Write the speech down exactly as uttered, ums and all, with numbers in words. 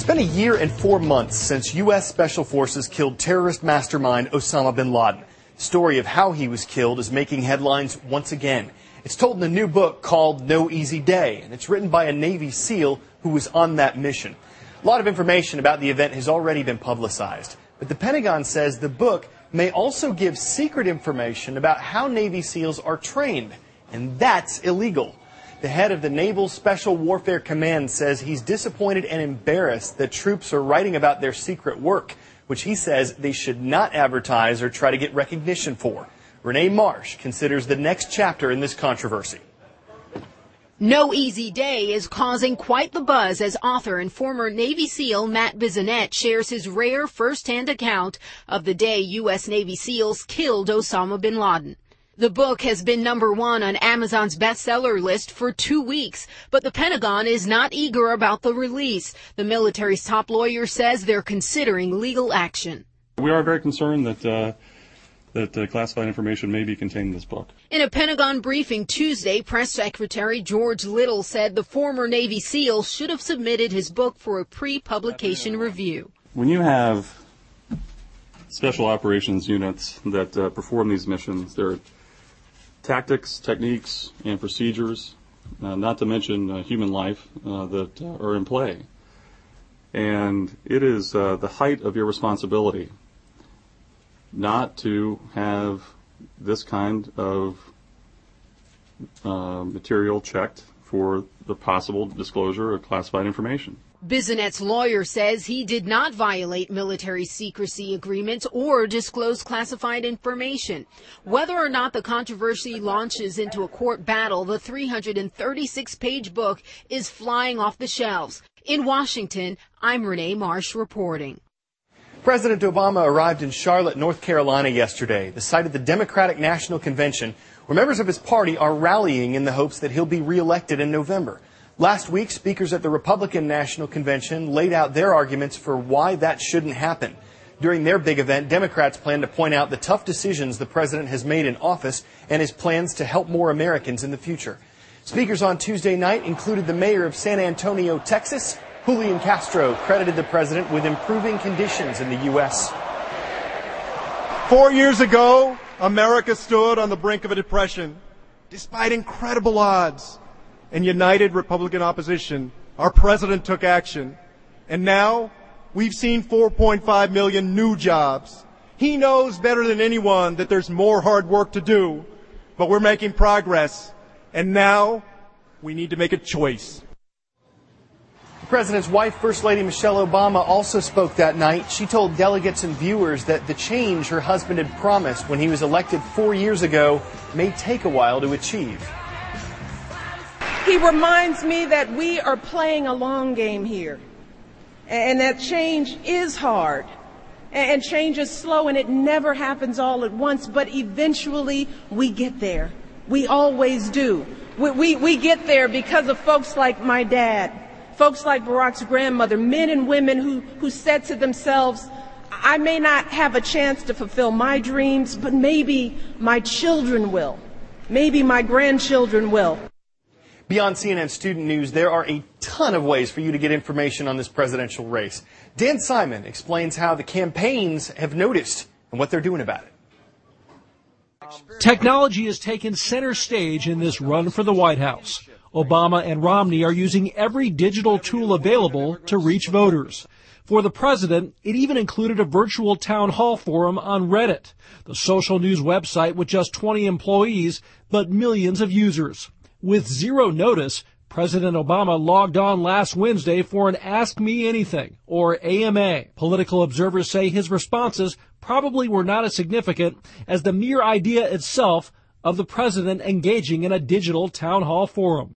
been a year and four months since U S Special Forces killed terrorist mastermind Osama bin Laden. The story of how he was killed is making headlines once again. It's told in a new book called No Easy Day, and it's written by a Navy SEAL who was on that mission. A lot of information about the event has already been publicized, but the Pentagon says the book may also give secret information about how Navy SEALs are trained, and that's illegal. The head of the Naval Special Warfare Command says he's disappointed and embarrassed that troops are writing about their secret work, which he says they should not advertise or try to get recognition for. Renee Marsh considers the next chapter in this controversy. No Easy Day is causing quite the buzz as author and former Navy SEAL Matt Bissonette shares his rare first-hand account of the day U S Navy SEALs killed Osama bin Laden. The book has been number one on Amazon's bestseller list for two weeks, but the Pentagon is not eager about the release. The military's top lawyer says they're considering legal action. We are very concerned that uh, that uh, classified information may be contained in this book. In a Pentagon briefing Tuesday, Press Secretary George Little said the former Navy SEAL should have submitted his book for a pre-publication review. When you have special operations units that uh, perform these missions, there are tactics, techniques, and procedures, uh, not to mention uh, human life, uh, that uh, are in play. And it is uh, the height of your responsibility not to have this kind of uh, material checked for the possible disclosure of classified information. Bissonette's lawyer says he did not violate military secrecy agreements or disclose classified information. Whether or not the controversy launches into a court battle, the three hundred thirty-six page book is flying off the shelves. In Washington, I'm Renee Marsh reporting. President Obama arrived in Charlotte, North Carolina yesterday, the site of the Democratic National Convention, where members of his party are rallying in the hopes that he'll be reelected in November. Last week, speakers at the Republican National Convention laid out their arguments for why that shouldn't happen. During their big event, Democrats plan to point out the tough decisions the president has made in office and his plans to help more Americans in the future. Speakers on Tuesday night included the mayor of San Antonio, Texas. Julian Castro credited the president with improving conditions in the U S. Four years ago, America stood on the brink of a depression. Despite incredible odds and united Republican opposition, our president took action. And now we've seen four point five million new jobs. He knows better than anyone that there's more hard work to do, but we're making progress. And now we need to make a choice. The president's wife, First Lady Michelle Obama, also spoke that night. She told delegates and viewers that the change her husband had promised when he was elected four years ago may take a while to achieve. He reminds me that we are playing a long game here, and that change is hard, and change is slow, and it never happens all at once, but eventually we get there. We always do. We, we, we get there because of folks like my dad, folks like Barack's grandmother, men and women who, who said to themselves, I may not have a chance to fulfill my dreams, but maybe my children will. Maybe my grandchildren will. Beyond C N N Student News, there are a ton of ways for you to get information on this presidential race. Dan Simon explains how the campaigns have noticed and what they're doing about it. Technology has taken center stage in this run for the White House. Obama and Romney are using every digital tool available to reach voters. For the president, it even included a virtual town hall forum on Reddit, the social news website with just twenty employees, but millions of users. With zero notice, President Obama logged on last Wednesday for an Ask Me Anything, or A M A. Political observers say his responses probably were not as significant as the mere idea itself of the president engaging in a digital town hall forum.